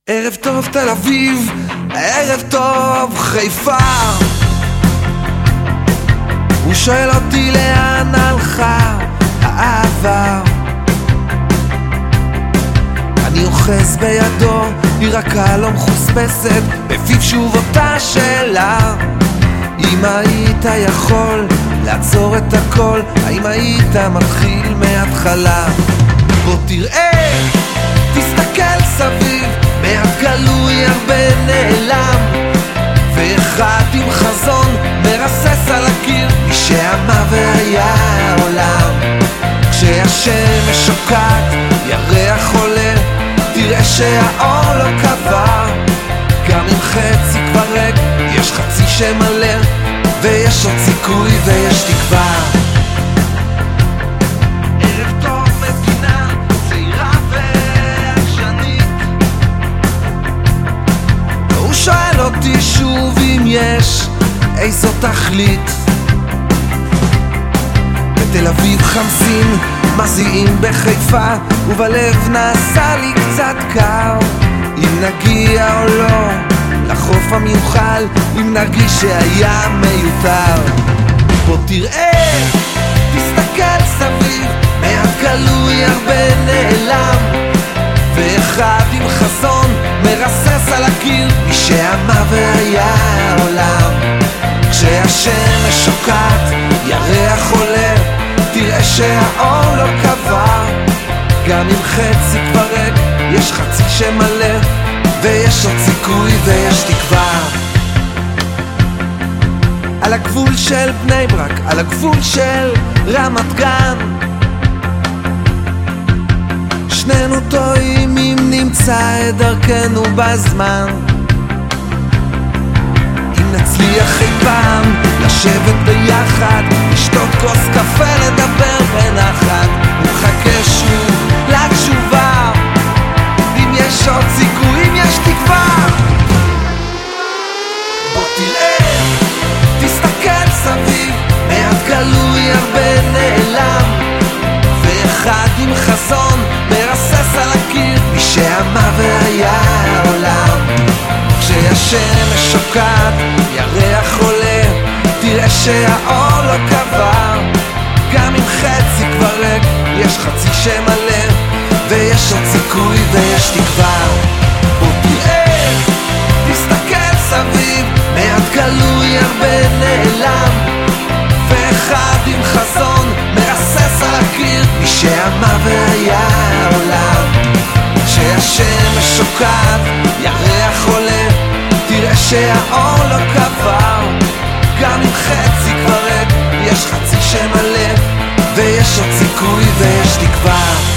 ערב טוב תל אביב, ערב טוב חיפה. הוא שואל אותי לאן הלכה העבר. אני אוחז בידו, היא רכה לא מחוספסת, בפיו שוב אותה שאלה. אם היית יכול לעצור את הכל, האם היית מתחיל מההתחלה? בוא תראה, תסתכל סביב, מעט גלוי הרבה נעלם, ואחד עם חזון מרסס על הקיר, מי שעמה והיה העולם. כשהשמש שוקעת, ירח עולה, תראה שהאור לא קבע. גם אם חצי כבר ריק, יש חצי שמלא, ויש עוד סיכוי ויש תקווה. ערב טוב מדינה צעירה ועקשנית. והוא שואל אותי שוב אם יש איזו תכלית. בתל אביב חמסין, מזיעים בחיפה, ובלב נעשה לי קצת קר. אם נגיע או לא לחוף המיוחל, אם נרגיש שהיה מיותר. בוא תראה, תסתכל סביב, מעט גלוי הרבה נעלם, ואחד עם חזון מרסס על הקיר, מי שעמה והיה העולם. כשהשמש שוקעת, ירח עולה, תראה שהאור לא קבע. גם אם חצי כבר ריק, יש חצי שמלא, ויש עוד סיכוי ויש תקווה. על הגבול של בני ברק, על הגבול של רמת גן, שנינו טועים אם נמצא את דרכנו בזמן. אם נצליח אי פעם לשבת ביחד, לשתות כוס קפה, לדבר בנחת, נחכה שוב לתשובה. אם יש עוד סיכוי, אם יש תקווה. בוא תראה, תסתכל סביב, מעט גלוי הרבה נעלם, ואחד עם חזון מרסס על הקיר, מי שעמה והיה העולם. כשהשמש שוקעת, ירח עולה, תראה שהאור לא קבע. גם אם חצי כבר ריק, יש חצי שמלא, ויש עוד סיכוי ויש תקווה. בוא תראה, תסתכל סביב, מעט גלוי הרבה נעלם, ואחד עם חזון מרסס על הקיר, מי שעמה והיה העולם. כשהשמש שוקעת, ירח עולה, תראה שהאור לא קבע. גם אם חצי כבר ריק, יש חצי שמלא, ויש עוד סיכוי ויש תקווה.